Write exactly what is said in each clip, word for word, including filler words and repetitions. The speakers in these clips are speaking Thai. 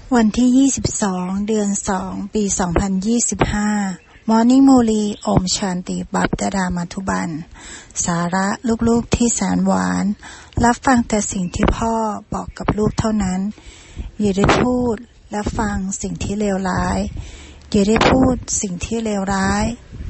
วันที่ยี่สิบสองเดือนสองปีสองพันยี่สิบห้ามอร์นิ่งมูลีโอมชันติบัพดาดามัทุบันสาระลูกๆที่แสนหวานรับฟังแต่สิ่งที่พ่อบอกกับลูกเท่านั้นอย่าได้พูดและฟังสิ่งที่เลวร้ายอย่าได้พูดสิ่งที่เลวร้าย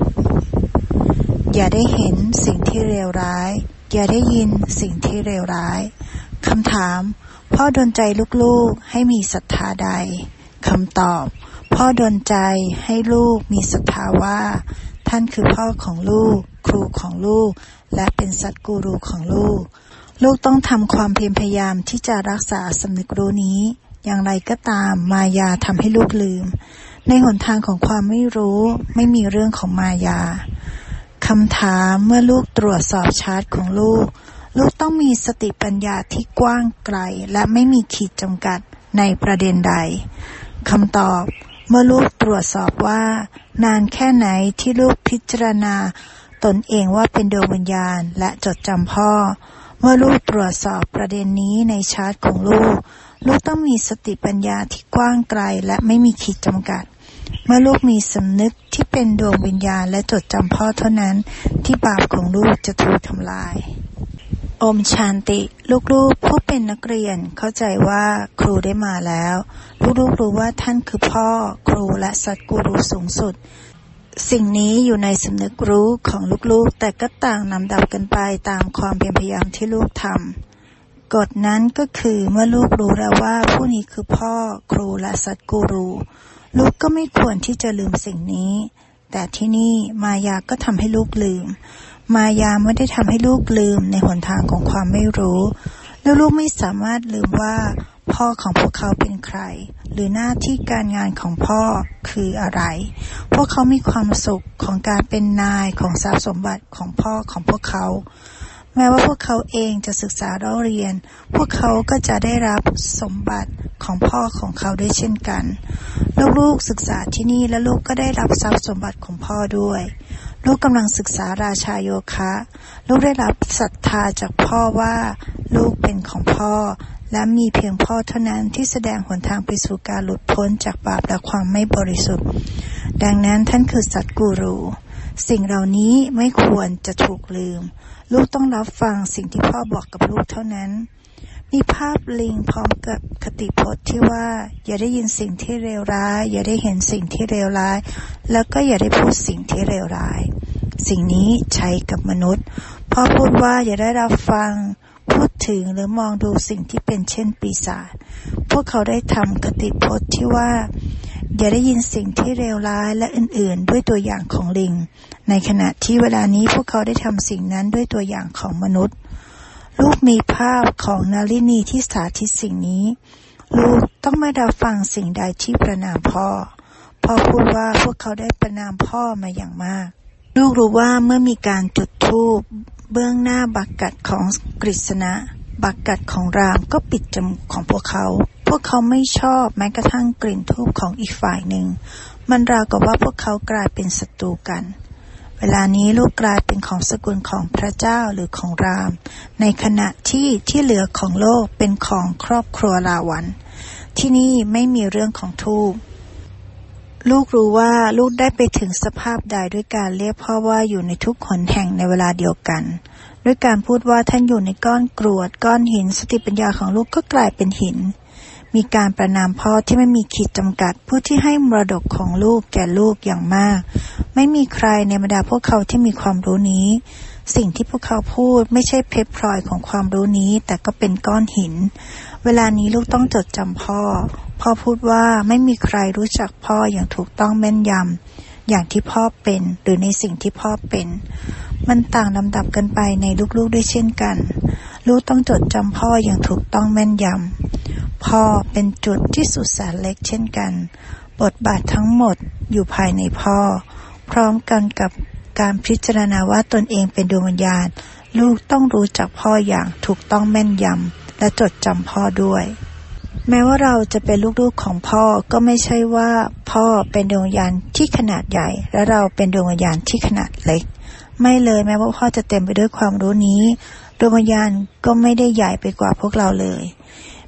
อย่าได้เห็นสิ่งที่เลวร้ายอย่าได้ยินสิ่งที่เลวร้ายคำถามพ่อดลใจลูกๆให้มีศรัทธาใดคำตอบพ่อดลใจให้ลูกมีศรัทธาว่าท่านคือพ่อของลูกครูของลูกและเป็นสัตกูรูของลูกลูกต้องทำความเพียรพยายามที่จะรักษาสำนึกรู้นี้อย่างไรก็ตามมายาทำให้ลูกลืมในหนทางของความไม่รู้ไม่มีเรื่องของมายาคำถามเมื่อลูกตรวจสอบชาร์ตของลูกลูกต้องมีสติปัญญาที่กว้างไกลและไม่มีขีดจำกัดในประเด็นใดคำตอบเมื่อลูกตรวจสอบว่านานแค่ไหนที่ลูกพิจารณาตนเองว่าเป็นดวงวิญญาณและจดจำพ่อเมื่อลูกตรวจสอบประเด็นนี้ในชาร์ตของลูกลูกต้องมีสติปัญญาที่กว้างไกลและไม่มีขีดจำกัดเมื่อลูกมีสำนึกที่เป็นดวงวิญญาณและจดจำพ่อเท่านั้นที่บาปของลูกจะถูกทำลายโอมชานติลูกๆผู้เป็นนักเรียนเข้าใจว่าครูได้มาแล้วลูกๆรู้ว่าท่านคือพ่อครูและสัตกูรูสูงสุดสิ่งนี้อยู่ในสำนึกรู้ของลูกๆแต่ก็ต่างนำดับกันไปตามความเพียรพยายามที่ลูกทำกฎนั้นก็คือเมื่อลูกรู้แล้วว่าผู้นี้คือพ่อครูและสัตกูรูลูกก็ไม่ควรที่จะลืมสิ่งนี้แต่ที่นี่มายาก็ทำให้ลูกลืมมายาไม่ได้ทำให้ลูกลืมในหนทางของความไม่รู้แล้วลูกไม่สามารถลืมว่าพ่อของพวกเขาเป็นใครหรือหน้าที่การงานของพ่อคืออะไรพวกเขามีความสุขของการเป็นนายของทรัพย์สมบัติของพ่อของพวกเขาแม้ว่าพวกเขาเองจะศึกษาเราเรียนพวกเขาก็จะได้รับสมบัติของพ่อของเขาด้วยเช่นกันลูกๆศึกษาที่นี่และลูกก็ได้รับทรัพย์สมบัติของพ่อด้วยลูกกำลังศึกษาราชาโยคะลูกได้รับศรัทธาจากพ่อว่าลูกเป็นของพ่อและมีเพียงพ่อเท่านั้นที่แสดงหนทางไปสู่การหลุดพ้นจากบาปและความไม่บริสุทธิ์ดังนั้นท่านคือสัตกูรูสิ่งเหล่านี้ไม่ควรจะถูกลืมลูกต้องรับฟังสิ่งที่พ่อบอกกับลูกเท่านั้นมีภาพลิงพร้อมกับคติพจน์ที่ว่าอย่าได้ยินสิ่งที่เลวร้ายอย่าได้เห็นสิ่งที่เลวร้ายแล้วก็อย่าได้พูดสิ่งที่เลวร้ายสิ่งนี้ใช้กับมนุษย์พ่อพูดว่าอย่าได้รับฟังพูดถึงหรือมองดูสิ่งที่เป็นเช่นปีศาจพวกเขาได้ทำคติพจน์ที่ว่าอย่าได้ยินสิ่งที่เลวร้ายและอื่นๆด้วยตัวอย่างของลิงในขณะที่เวลานี้พวกเขาได้ทำสิ่งนั้นด้วยตัวอย่างของมนุษย์ลูกมีภาพของนารินีที่สาธิตสิ่งนี้ลูกต้องไม่รับฟังสิ่งใดที่ประณามพ่อพ่อพูดว่าพวกเขาได้ประณามพ่อมาอย่างมากลูกรู้ว่าเมื่อมีการจุดธูปเบื้องหน้าบักกัดของกฤษณะบักกัดของรามก็ปิดจมูกของพวกเขาพวกเขาไม่ชอบแม้กระทั่งกลิ่นธูปของอีกฝ่ายหนึ่งมันราวกับว่าพวกเขากลายเป็นศัตรูกันเวลานี้ลูกกลายเป็นของสกุลของพระเจ้าหรือของรามในขณะที่ที่เหลือของโลกเป็นของครอบครัวราวันที่นี่ไม่มีเรื่องของธูปลูกรู้ว่าลูกได้ไปถึงสภาพใดด้วยการเรียกพ่อว่าอยู่ในทุกหนแห่งในเวลาเดียวกันด้วยการพูดว่าท่านอยู่ในก้อนกรวดก้อนหินสติปัญญาของลูกก็กลายเป็นหินมีการประนามพ่อที่ไม่มีขีดจำกัดผู้ที่ให้มรดกของลูกแก่ลูกอย่างมากไม่มีใครในบรรดาพวกเขาที่มีความรู้นี้สิ่งที่พวกเขาพูดไม่ใช่เพชรพลอยของความรู้นี้แต่ก็เป็นก้อนหินเวลานี้ลูกต้องจดจำพ่อพ่อพูดว่าไม่มีใครรู้จักพ่ออย่างถูกต้องแม่นยำอย่างที่พ่อเป็นหรือในสิ่งที่พ่อเป็นมันต่างลำดับกันไปในลูกๆด้วยเช่นกันลูกต้องจดจำพ่ออย่างถูกต้องแม่นยำพ่อเป็นจุดที่สุดแสนเล็กเช่นกันบทบาททั้งหมดอยู่ภายในพ่อพร้อมกันกับการพิจารณาว่าตนเองเป็นดวงวิญญาณลูกต้องรู้จักพ่ออย่างถูกต้องแม่นยำและจดจำพ่อด้วยแม้ว่าเราจะเป็นลูกๆของพ่อก็ไม่ใช่ว่าพ่อเป็นดวงวิญญาณที่ขนาดใหญ่และเราเป็นดวงวิญญาณที่ขนาดเล็กไม่เลยแม้ว่าพ่อจะเต็มไปด้วยความรู้นี้ดวงวิญญาณก็ไม่ได้ใหญ่ไปกว่าพวกเราเลย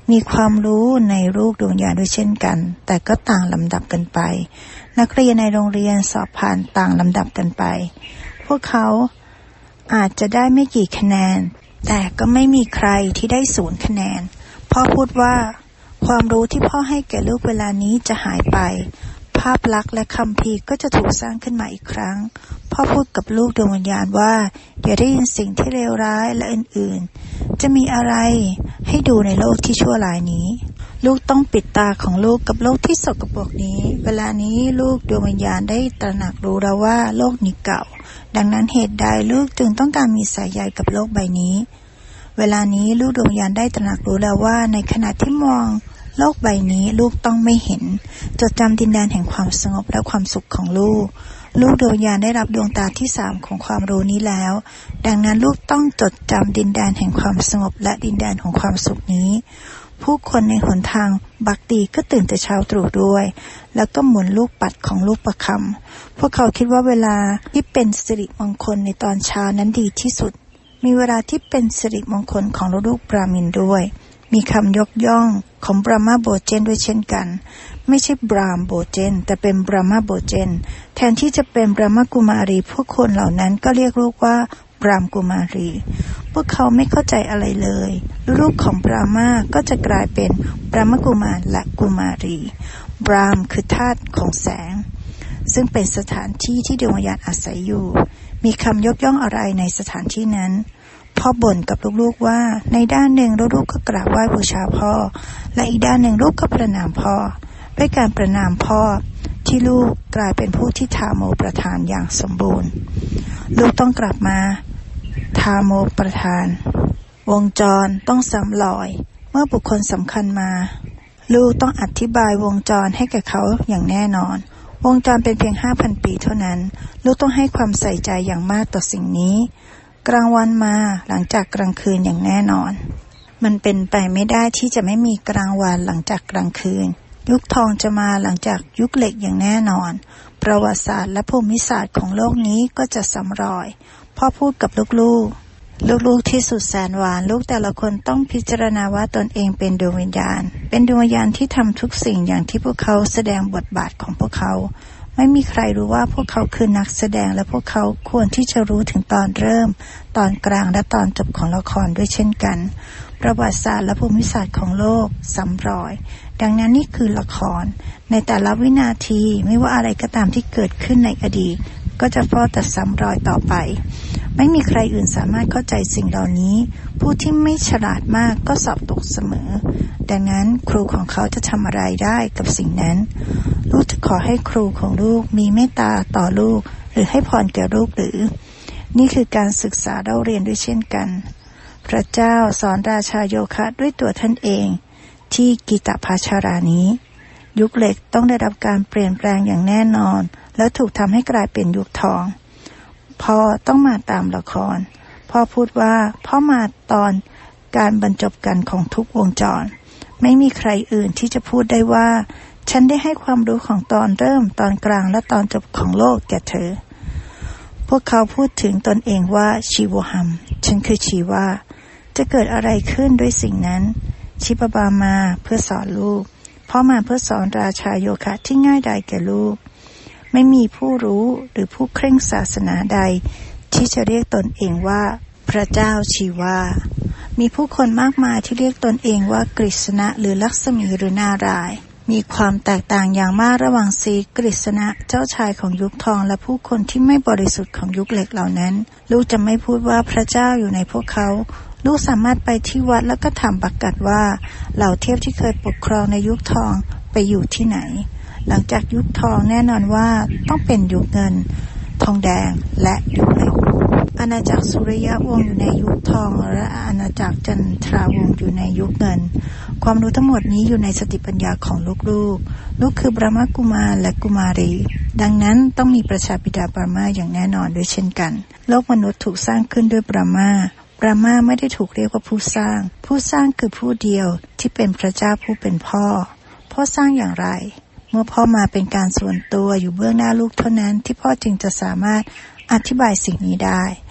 มีความรู้ในรูปดวงวิญญาณด้วยเช่นกันแต่ก็ต่างลำดับกันไปนักเรียนในโรงเรียนสอบผ่านต่างลำดับกันไปพวกเขาอาจจะได้ไม่กี่คะแนนแต่ก็ไม่มีใครที่ได้ศูนย์คะแนนพ่อพูดว่าความรู้ที่พ่อให้แก่ลูกเวลานี้จะหายไปภาพลักษณ์และคัมภีร์ก็จะถูกสร้างขึ้นมาอีกครั้งพ่อพูดกับลูกดวงวิญญาณว่าอย่าได้ยินสิ่งที่เลวร้ายและอื่นๆจะมีอะไรให้ดูในโลกที่ชั่วร้ายนี้ลูกต้องปิดตาของลูกกับโลกที่สกปรกนี้เวลานี้ลูกดวงวิญญาณได้ตระหนักรู้แล้วว่าโลกนี้เก่าดังนั้นเหตุใดลูกจึงต้องการมีสายใยกับโลกใบนี้เวลานี้ลูกดวงวิญญาณได้ตระหนักรู้แล้วว่าในขณะที่มองโลกใบนี้ลูกต้องไม่เห็นจดจำดินแดนแห่งความสงบและความสุขของลูกลูกดวงวิญญาณได้รับดวงตาที่สามของความรู้นี้แล้วดังนั้นลูกต้องจดจำดินแดนแห่งความสงบและดินแดนของความสุขนี้ผู้คนในหนทางบักตีก็ตื่นแต่เช้าตรู่ด้วยแล้วก็หมุนลูกปัดของลูกประคำพวกเขาคิดว่าเวลาที่เป็นสิริมงคลในตอนเช้านั้นดีที่สุดมีเวลาที่เป็นสิริมงคลของลูกบราหมินด้วยมีคำยกย่องของบราหมาโบเจนด้วยเช่นกันไม่ใช่บรามโบเจนแต่เป็นบราหมาโบเจนแทนที่จะเป็นบราหมากุมารีพวกคนเหล่านั้นก็เรียกลูกว่าบรามกุมารีพวกเขาไม่เข้าใจอะไรเลยลูกของบราหมาก็จะกลายเป็นบราหมกุมารและกุมารีบรามคือธาตุของแสงซึ่งเป็นสถานที่ที่ดวงวิญญาณอาศัยอยู่มีคำยกย่องอะไรในสถานที่นั้นพ่อบ่นกับลูกๆว่าในด้านหนึ่งลูกๆก็กราบไหว้บูชาพ่อและอีกด้านหนึ่งลูกก็ประณามพ่อด้วยการประณามพ่อที่ลูกกลายเป็นผู้ที่ทาโมประทานอย่างสมบูรณ์ลูกต้องกลับมาทาโมประทานวงจรต้องซ้ำรอยเมื่อบุคคลสำคัญมาลูกต้องอธิบายวงจรให้แก่เขาอย่างแน่นอนวงจรเป็นเพียง ห้าพัน ปีเท่านั้นลูกต้องให้ความใส่ใจอย่างมากต่อสิ่งนี้กลางวันมาหลังจากกลางคืนอย่างแน่นอนมันเป็นไปไม่ได้ที่จะไม่มีกลางวันหลังจากกลางคืนยุคทองจะมาหลังจากยุคเหล็กอย่างแน่นอนประวัติศาสตร์และภูมิศาสตร์ของโลกนี้ก็จะซ้ำรอยพ่อพูดกับลูกๆลูกๆที่สุดแสนหวานลูกแต่ละคนต้องพิจารณาว่าตนเองเป็นดวงวิญญาณเป็นดวงวิญญาณที่ทำทุกสิ่งอย่างที่พวกเขาแสดงบทบาทของพวกเขาไม่มีใครรู้ว่าพวกเขาคือนักแสดงและพวกเขาควรที่จะรู้ถึงตอนเริ่มตอนกลางและตอนจบของละครด้วยเช่นกันประวัติศาสตร์และภูมิศาสตร์ของโลกซ้ำรอยดังนั้นนี่คือละครในแต่ละวินาทีไม่ว่าอะไรก็ตามที่เกิดขึ้นในอดีตก็จะเฝ้าแต่ซ้ำรอยต่อไปไม่มีใครอื่นสามารถเข้าใจสิ่งเหล่านี้ผู้ที่ไม่ฉลาดมากก็สอบตกเสมอดังนั้นครูของเขาจะทำอะไรได้กับสิ่งนั้นลูกจะขอให้ครูของลูกมีเมตตาต่อลูกหรือให้พรแก่ลูกหรือนี่คือการศึกษาเราเรียนด้วยเช่นกันพระเจ้าสอนราชาโยคะด้วยตัวท่านเองที่กิตภาชารานี้ยุคเหล็กต้องได้รับการเปลี่ยนแปลงอย่างแน่นอนและถูกทำให้กลายเป็นยุคทองพ่อต้องมาตามละครพ่อพูดว่าพ่อมาตอนการบรรจบกันของทุกวงจรไม่มีใครอื่นที่จะพูดได้ว่าฉันได้ให้ความรู้ของตอนเริ่มตอนกลางและตอนจบของโลกแก่เธอพวกเขาพูดถึงตนเองว่าชีวหัมฉันคือชีวาจะเกิดอะไรขึ้นด้วยสิ่งนั้นชิปบามาเพื่อสอนลูกพ่อมาเพื่อสอนราชาโยคะที่ง่ายดายแก่ลูกไม่มีผู้รู้หรือผู้เคร่งศาสนาใดที่จะเรียกตนเองว่าพระเจ้าชีวามีผู้คนมากมายที่เรียกตนเองว่ากฤษณะหรือลักษมีหรือนารายณ์มีความแตกต่างอย่างมากระหว่างสีกฤษณะเจ้าชายของยุคทองและผู้คนที่ไม่บริสุทธิ์ของยุคเหล็กเหล่านั้นลูกจะไม่พูดว่าพระเจ้าอยู่ในพวกเขาลูกสามารถไปที่วัดแล้วก็ถามประกาศว่าเหล่าเทพที่เคยปกครองในยุคทองไปอยู่ที่ไหนหลังจากยุคทองแน่นอนว่าต้องเป็นยุคเงินทองแดงและยุคเหล็กอาณาจักรสุริยะวงศ์อยู่ในยุคทองและอาณาจักรจันทราวงศ์อยู่ในยุคเงินความรู้ทั้งหมดนี้อยู่ในสติปัญญาของลูกๆ ลูก, ลูกคือบรหมกุมารและกุมารีดังนั้นต้องมีประชาบิดาบรหมาอย่างแน่นอนด้วยเช่นกันโลกมนุษย์ถูกสร้างขึ้นด้วยบรหมาบรหมาไม่ได้ถูกเรียกว่าผู้สร้างผู้สร้างคือผู้เดียวที่เป็นพระเจ้าผู้เป็นพ่อพ่อสร้างอย่างไรเมื่อพ่อมาเป็นการส่วนตัวอยู่เบื้องหน้าลูกเท่านั้นที่พ่อจึงจะสามารถอธิบายสิ่งนี้ได้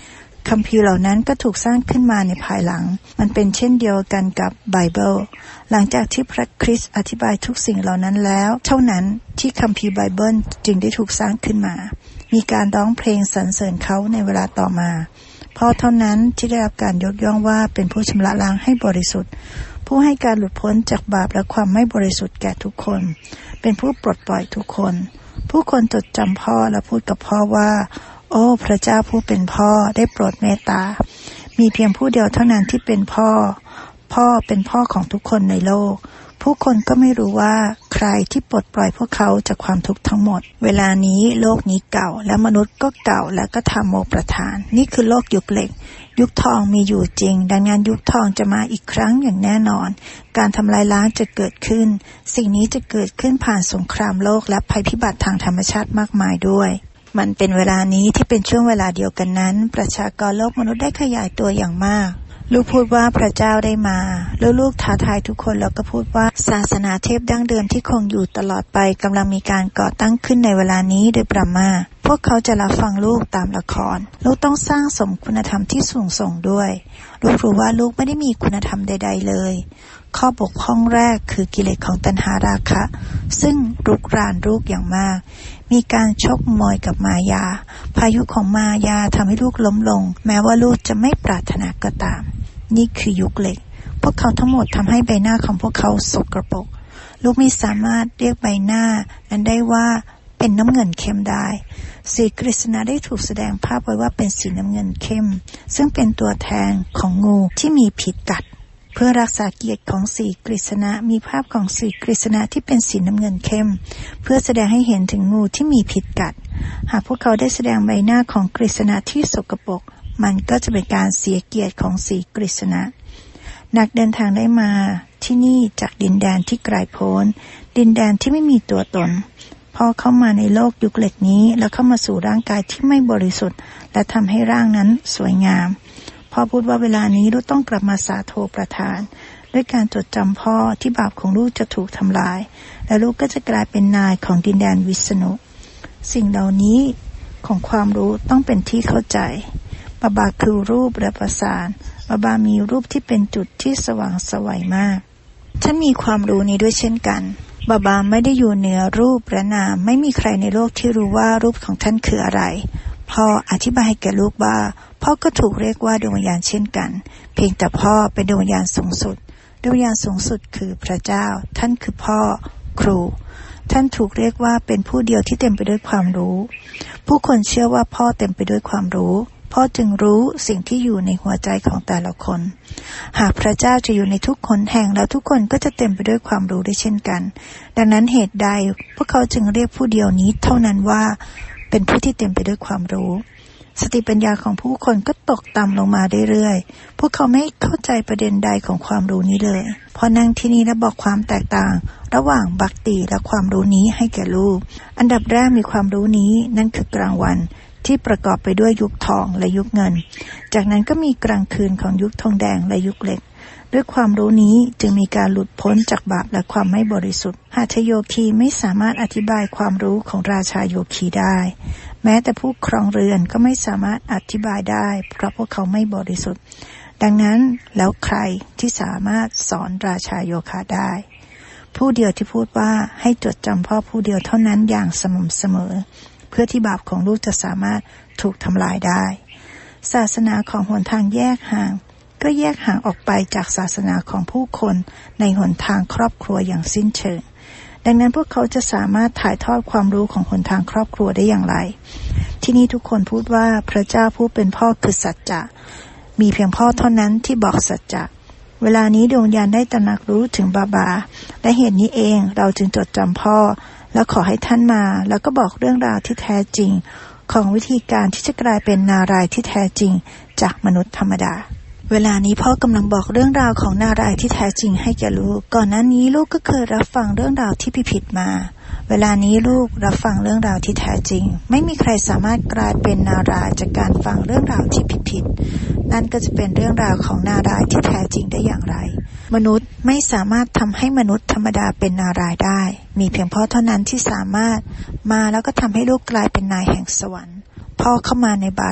คัมภีร์เหล่านั้นก็ถูกสร้างขึ้นมาในภายหลังมันเป็นเช่นเดียวกันกับไบเบิลหลังจากที่พระคริสต์อธิบายทุกสิ่งเหล่านั้นแล้วเท่านั้นที่คัมภีร์ไบเบิลจึงได้ถูกสร้างขึ้นมามีการร้องเพลงสรรเสริญเขาในเวลาต่อมาเพราะเท่านั้นที่ได้รับการยกย่องว่าเป็นผู้ชำระล้างให้บริสุทธิ์ผู้ให้การหลุดพ้นจากบาปและความไม่บริสุทธิ์แก่ทุกคนเป็นผู้ปลดปล่อยทุกคนผู้คนจดจำพ่อและพูดกับพ่อว่าโอ้พระเจ้าผู้เป็นพ่อได้โปรดเมตตามีเพียงผู้เดียวเท่านั้นที่เป็นพ่อพ่อเป็นพ่อของทุกคนในโลกผู้คนก็ไม่รู้ว่าใครที่ปลดปล่อยพวกเขาจากความทุกข์ทั้งหมดเวลานี้โลกนี้เก่าและมนุษย์ก็เก่าและก็ทำโมประทานนี่คือโลกยุคเหล็กยุคทองมีอยู่จริงดังนั้นยุคทองจะมาอีกครั้งอย่างแน่นอนการทำลายล้างจะเกิดขึ้นสิ่งนี้จะเกิดขึ้นผ่านสงครามโลกและภัยพิบัติทางธรรมชาติมากมายด้วยมันเป็นเวลานี้ที่เป็นช่วงเวลาเดียวกันนั้นประชากรโลกมนุษย์ได้ขยายตัวอย่างมากลูกพูดว่าพระเจ้าได้มาแล้วลูกท้าทายทุกคนแล้วก็พูดว่าศาสนาเทพดั้งเดิมที่คงอยู่ตลอดไปกำลังมีการก่อตั้งขึ้นในเวลานี้โดยประมาทพวกเขาจะรับฟังลูกตามละครลูกต้องสร้างสมคุณธรรมที่สูงส่งด้วยลูกรู้ว่าลูกไม่ได้มีคุณธรรมใดๆเลยข้อบกพร่องแรกคือกิเลสของตัณหาราคะซึ่งรุกรานลูกอย่างมากมีการชกมวยกับมายาพายุของมายาทำให้ลูกล้มลงแม้ว่าลูกจะไม่ปรารถนาก็ตามนี่คือยุคเหล็กพวกเขาทั้งหมดทำให้ใบหน้าของพวกเขาสกปรกลูกไม่สามารถเรียกใบหน้านั้นได้ว่าเป็นน้ำเงินเข้มได้สีกฤษณะได้ถูกแสดงภาพไว้ว่าเป็นสีน้ำเงินเข้มซึ่งเป็นตัวแทนของงูที่มีพิษกัดเพื่อรักษาเกียรติของสีกฤษณะมีภาพของสีกฤษณะที่เป็นสีน้ำเงินเข้มเพื่อแสดงให้เห็นถึงงูที่มีพิษกัดหากพวกเขาได้แสดงใบหน้าของกฤษณะที่สกปรกมันก็จะเป็นการเสียเกียรติของสีกฤษณะนักเดินทางได้มาที่นี่จากดินแดนที่ไกลโพ้นดินแดนที่ไม่มีตัวตนพอเข้ามาในโลกยุคเหล็กนี้แล้วเข้ามาสู่ร่างกายที่ไม่บริสุทธิ์และทำให้ร่างนั้นสวยงามพ่อพูดว่าเวลานี้ลูกต้องกลับมาสาโทประทานด้วยการจดจำพ่อที่บาปของลูกจะถูกทำลายและลูกก็จะกลายเป็นนายของดินแดนวิษณุสิ่งเหล่านี้ของความรู้ต้องเป็นที่เข้าใจบาบาคือรูปและประสานบาบามีรูปที่เป็นจุดที่สว่างไสวมากฉันมีความรู้นี้ด้วยเช่นกันบาบาไม่ได้อยู่เหนือรูปและนามไม่มีใครในโลกที่รู้ว่ารูปของท่านคืออะไรพ่ออธิบายให้แก่ลูกว่าพ่อก็ถูกเรียกว่าดวงวิญญาณเช่นกันเพียงแต่พ่อเป็นดวงวิญญาณสูงสุดดวงวิญญาณสูงสุดคือพระเจ้าท่านคือพ่อครูท่านถูกเรียกว่าเป็นผู้เดียวที่เต็มไปด้วยความรู้ผู้คนเชื่อว่าพ่อเต็มไปด้วยความรู้พ่อจึงรู้สิ่งที่อยู่ในหัวใจของแต่ละคนหากพระเจ้าจะอยู่ในทุกคนแห่งแล้วทุกคนก็จะเต็มไปด้วยความรู้ได้เช่นกันดังนั้นเหตุใดพวกเขาจึงเรียกผู้เดียวนี้เท่านั้นว่าเป็นผู้ที่เต็มไปด้วยความรู้สติปัญญาของผู้คนก็ตกต่ำลงมาเรื่อยๆพวกเขาไม่เข้าใจประเด็นใดของความรู้นี้เลยพอนั่งที่นี่และบอกความแตกต่างระหว่างบัคติและความรู้นี้ให้แก่ลูกอันดับแรกมีความรู้นี้นั่นคือกลางวันที่ประกอบไปด้วยยุคทองและยุคเงินจากนั้นก็มีกลางคืนของยุคทองแดงและยุคเหล็กด้วยความรู้นี้จึงมีการหลุดพ้นจากบาปและความไม่บริสุทธิ์หฤโยคีไม่สามารถอธิบายความรู้ของราชาโยคีได้แม้แต่ผู้ครองเรือนก็ไม่สามารถอธิบายได้เพราะพวกเขาไม่บริสุทธิ์ดังนั้นแล้วใครที่สามารถสอนราชาโยคะได้ผู้เดียวที่พูดว่าให้จดจำพ่อผู้เดียวเท่านั้นอย่างสม่ำเสมอเพื่อที่บาปของลูกจะสามารถถูกทำลายได้ศาสนาของหนทางแยกห่างก็แยกห่างออกไปจากศาสนาของผู้คนในหนทางครอบครัวอย่างสิ้นเชิงดังนั้นพวกเขาจะสามารถถ่ายทอดความรู้ของหนทางครอบครัวได้อย่างไรที่นี่ทุกคนพูดว่าพระเจ้าผู้เป็นพ่อคือสัจจะมีเพียงพ่อเท่านั้นที่บอกสัจจะเวลานี้ดวงวิญญาณได้ตระหนักรู้ถึงบาบาและเหตุนี้เองเราจึงจดจำพ่อแล้วขอให้ท่านมาแล้วก็บอกเรื่องราวที่แท้จริงของวิธีการที่จะกลายเป็นนารายณ์ที่แท้จริงจากมนุษย์ธรรมดาเวลานี้พ่อกำลังบอกเรื่องราวของนารายณ์ที่แท้จริงให้แก่ลูกก่อนหน้านี้ลูกก็เคยรับฟังเรื่องราวที่ผิดๆมาเวลานี้ลูกรับฟังเรื่องราวที่แท้จริงไม่มีใครสามารถกลายเป็นนารายณ์จากการฟังเรื่องราวที่ผิดๆนั่นก็จะเป็นเรื่องราวของนารายณ์ที่แท้จริงได้อย่างไรมนุษย์ไม่สามารถทำให้มนุษย์ธรรมดาเป็นนารายณ์ได้มีเพียงพ่อเท่านั้นที่สามารถมาแล้วก็ทำให้ลูกกลายเป็นนายแห่งสวรรค์พ่อเข้ามาในบารัต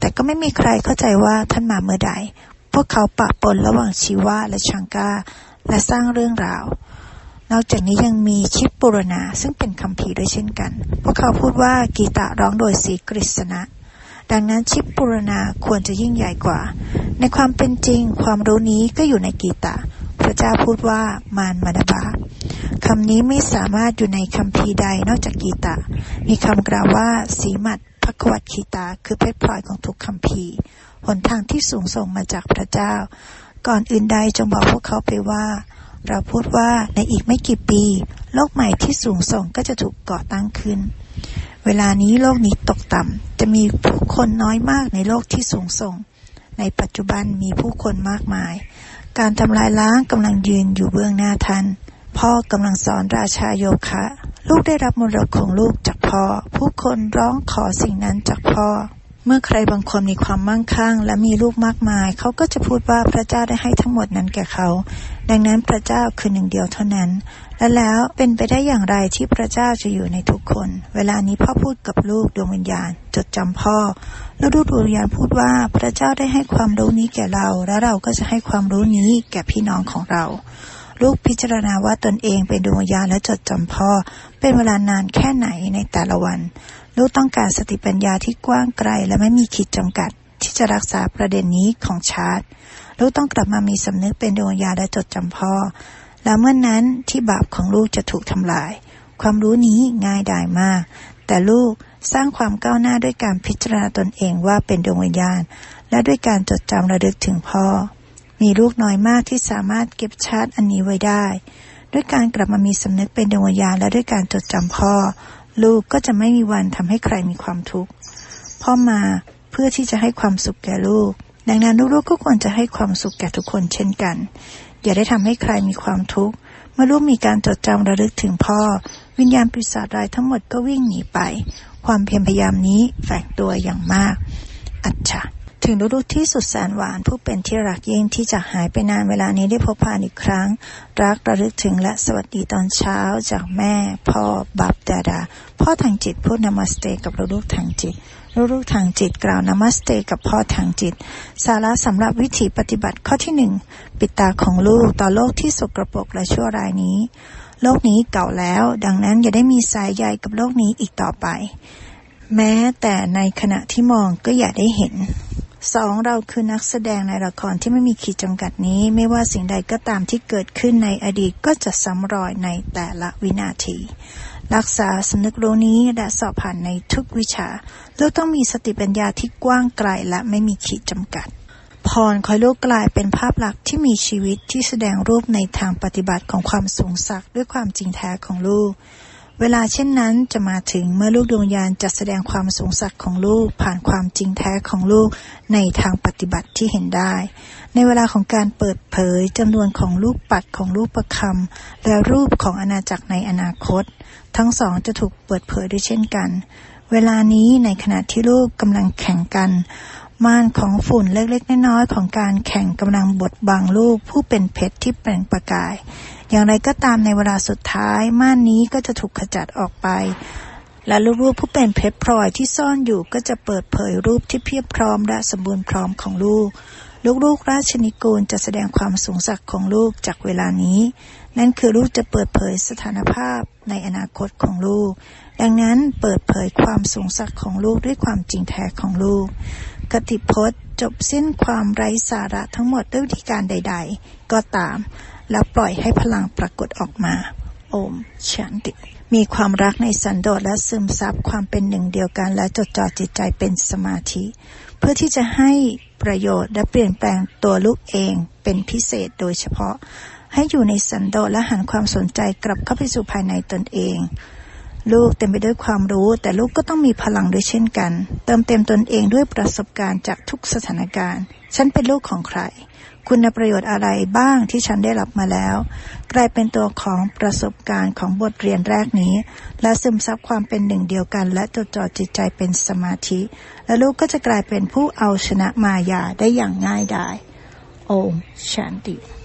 แต่ก็ไม่มีใครเข้าใจว่าท่านมาเมื่อใดพวกเขาปะปนระหว่างชีวะและชังกาและสร้างเรื่องราวนอกจากนี้ยังมีชิปปุรณาซึ่งเป็นคัมภีร์ด้วยเช่นกันพวกเขาพูดว่ากีตะร้องโดยศรีกฤษณะดังนั้นชิปปุรณาควรจะยิ่งใหญ่กว่าในความเป็นจริงความรู้นี้ก็อยู่ในกีตะพระเจ้าพูดว่ามารมดบาคำนี้ไม่สามารถอยู่ในคัมภีร์ใดนอกจากกีตะมีคำกล่าวว่าสีมัดภควัตคีตาคือเพชรพลอยของทุกคัมภีร์หนทางที่สูงส่งมาจากพระเจ้าก่อนอื่นใดจงบอกพวกเขาไปว่าเราพูดว่าในอีกไม่กี่ปีโลกใหม่ที่สูงส่งก็จะถูกก่อตั้งขึ้นเวลานี้โลกนี้ตกต่ำจะมีผู้คนน้อยมากในโลกที่สูงส่งในปัจจุบันมีผู้คนมากมายการทำลายล้างกำลังยืนอยู่เบื้องหน้าท่านพ่อกำลังสอนราชาโยคะลูกได้รับมรดกของลูกจากพ่อผู้คนร้องขอสิ่งนั้นจากพ่อเมื่อใครบางคนมีความมั่งคั่งและมีลูกมากมายเขาก็จะพูดว่าพระเจ้าได้ให้ทั้งหมดนั้นแก่เขาดังนั้นพระเจ้าคือหนึ่งเดียวเท่านั้นและแล้วเป็นไปได้อย่างไรที่พระเจ้าจะอยู่ในทุกคนเวลานี้พ่อพูดกับลูกดวงวิญญาณจดจำพ่อแล้วลูกดวงวิญญาณพูดว่าพระเจ้าได้ให้ความรู้นี้แก่เราและเราก็จะให้ความรู้นี้แก่พี่น้องของเราลูกพิจารณาว่าตนเองเป็นดวงวิญญาณและจดจำพ่อเป็นเวลานานแค่ไหนในแต่ละวันลูกต้องการสติปัญญาที่กว้างไกลและไม่มีขีดจำกัดที่จะรักษาประเด็นนี้ของชาร์ตลูกต้องกลับมามีสำนึกเป็นดวงวิญญาณและจดจำพ่อและเมื่อนนั้นที่บาปของลูกจะถูกทำลายความรู้นี้ง่ายดายมากแต่ลูกสร้างความก้าวหน้าด้วยการพิจารณาตนเองว่าเป็นดวงวิญญาณและด้วยการจดจำระลึกถึงพ่อมีลูกน้อยมากที่สามารถเก็บชาร์ตอันนี้ไว้ได้ด้วยการกลับมามีสำนึกเป็นดวงวิญญาณและด้วยการจดจำพ่อลูกก็จะไม่มีวันทำให้ใครมีความทุกข์พ่อมาเพื่อที่จะให้ความสุขแก่ลูกดังนั้นลูกๆก็ควรจะให้ความสุขแก่ทุกคนเช่นกันอย่าได้ทำให้ใครมีความทุกข์เมื่อลูกมีการจดจำระลึกถึงพ่อวิญญาณปีศาจร้ายทั้งหมดก็วิ่งหนีไปความเพียรพยายามนี้แฝงตัวอย่างมากอัจฉริถึงลูกๆที่สุดแสนหวานผู้เป็นที่รักยิ่งที่จะหายไปนานเวลานี้ได้พบผ่านอีกครั้งรักระลึกถึงและสวัสดีตอนเช้าจากแม่พ่อบับดาดาพ่อทางจิตพูดนามัสเตกับลูกๆทางจิตลูกๆทางจิตกล่าวนามัสเตกับพ่อทางจิตสาระสำหรับวิธีปฏิบัติข้อที่หนึ่งปิดตาของลูกต่อโลกที่สกปรกและชั่วร้ายนี้โลกนี้เก่าแล้วดังนั้นอย่าได้มีสายใยกับโลกนี้อีกต่อไปแม้แต่ในขณะที่มองก็อย่าได้เห็นสองเราคือนักแสดงในละครที่ไม่มีขีดจำกัดนี้ไม่ว่าสิ่งใดก็ตามที่เกิดขึ้นในอดีตก็จะซ้ำรอยในแต่ละวินาทีรักษาสำนึกรู้นี้และสอบผ่านในทุกวิชาลูกต้องมีสติปัญญาที่กว้างไกลและไม่มีขีดจำกัดพรขอให้ลูกกลายเป็นภาพลักษณ์ที่มีชีวิตที่แสดงรูปในทางปฏิบัติของความสูงสักด้วยความจริงแท้ของลูกเวลาเช่นนั้นจะมาถึงเมื่อลูกดวงวิญญาณจะแสดงความสูงสักของลูกผ่านความจริงแท้ของลูกในทางปฏิบัติที่เห็นได้ในเวลาของการเปิดเผยจำนวนของลูกปัดของลูกประคำและรูปของอาณาจักรในอนาคตทั้งสองจะถูกเปิดเผยด้วยเช่นกันเวลานี้ในขณะที่ลูกกำลังแข่งกันม่านของฝุ่นเล็กๆน้อยๆของการแข่งกำลังบดบังลูกผู้เป็นเพชรที่เปล่งประกายอย่างไรก็ตามในเวลาสุดท้ายม่านนี้ก็จะถูกขจัดออกไปและลูกๆผู้เป็นเพชรพลอยที่ซ่อนอยู่ก็จะเปิดเผยรูปที่เพียบพร้อมและสมบูรณ์พร้อมของลูกลูกๆราชนิกูลจะแสดงความสูงสักของลูกจากเวลานี้นั่นคือลูกจะเปิดเผยสถานภาพในอนาคตของลูกดังนั้นเปิดเผยความสูงสักของลูกด้วยความจริงแท้ของลูกกติพจน์จบสิ้นความไร้สาระทั้งหมดด้วยวิธีการใดๆก็ตามแล้วปล่อยให้พลังปรากฏออกมาโอมชันติมีความรักในสันโดษและซึมซับความเป็นหนึ่งเดียวกันและจดจ่อจิตใจเป็นสมาธิเพื่อที่จะให้ประโยชน์และเปลี่ยนแปลงตัวลูกเองเป็นพิเศษโดยเฉพาะให้อยู่ในสันโดษและหันความสนใจกลับเข้าไปสู่ภายในตนเองลูกเต็มไปด้วยความรู้แต่ลูกก็ต้องมีพลังด้วยเช่นกันเติมเต็มตนเองด้วยประสบการณ์จากทุกสถานการณ์ฉันเป็นลูกของใครคุณประโยชน์อะไรบ้างที่ฉันได้รับมาแล้วกลายเป็นตัวของประสบการณ์ของบทเรียนแรกนี้และซึมซับความเป็นหนึ่งเดียวกันและจดจ่อจิตใจเป็นสมาธิและลูกก็จะกลายเป็นผู้เอาชนะมายาได้อย่างง่ายดายโอมชันติ